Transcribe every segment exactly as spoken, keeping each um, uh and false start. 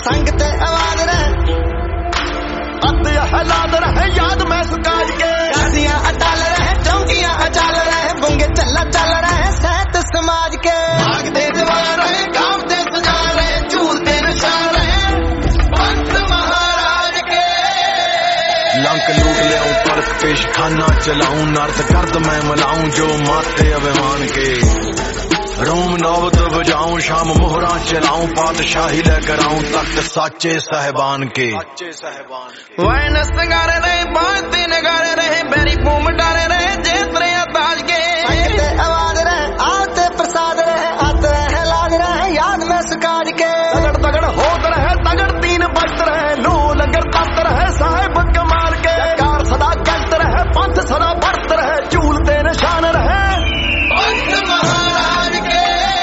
संग ते आवाज रहे अत हलाद रहे याद मैं सुकाज के गाजियां अटल रहे चौकियां अचल रहे बुंगे चला चल रहे सहत समाज के भाग दे दीवार रहे गांव दे सजा रहे झूलते निशान रहे पंथ महाराज के लंक लूट ले तर्क पेश खाना चलाऊं नर्द गर्द मैं मिलाऊं जो माते अभिमान के रोम नौबत बजाऊं शाम मोहरा चलाऊं पातशाही लेकर आऊं तख्त साचे साहिबान के वैन संगारे रहे बांधते नगारे रहे बैरी बूम डाले रहे जेतरे ताज के आवाज रहे आते प्रसाद रहे आते रहे लाज रहे याद में सुकाज के तगड़ तगड़ होत रहे तगड़ तीन बजत रहे लो लंगर तस्त रहे साहिब कमाल के कार सदा गलत रहे पंथ सदा बढ़त रहे झूलते निशान रहे पंथ महाराज के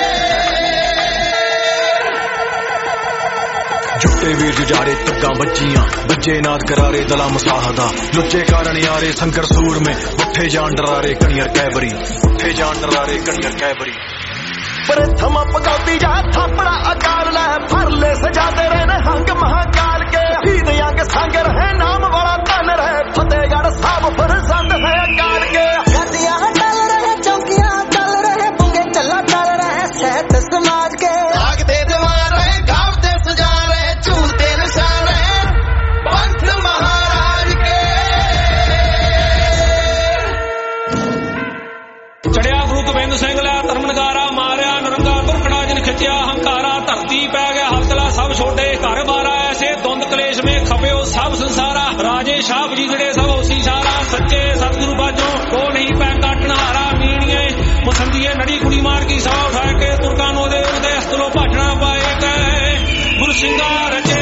झुट्टे वीर जुजारे तग्गा बच्चियां बच्चे नाद करारे दला मसाहदा लुच्चे कारण यारे संकर सूर में उठे जान डरारे कणियर कैबरी उठे जान डरारे कणियर कैबरी प्रथम पकौती जा थापड़ा अकाल लै फर ले सजाते रहे हंग महाकाल के हीद यंग संग रहे नाम वाला तन रहे फतेहगढ़ साहब फरजंद है अकाल के गद्दियां टल रहे चौकियां चल रहे बुंगे चला चल रहे सहत समाज के भाग दे दीवार रहे गांव दे सजा रहे झूलते निशान रहे पंथ महाराज के चढ़िया गुरु गोबिंद सिंह लै धर्म नगारा मारिया नरंगा दुर्घड़ा जिन खिंचिया हंकारा धरती पै गया हौसला सब छोड़े घर बारा ऐसे द्वंद क्लेश में खपे सब संसारा राजे शाह बजीगड़े सब उसी सारा सच्चे सतगुरु बाजो को नहीं पै काटना हारा मीणिए मसंदिए नड़ी कुड़ी मार की सौ उठा के तुर्का नो दे उदय हस्तलो भाषणा पाए गए गुरु सिंगार रचे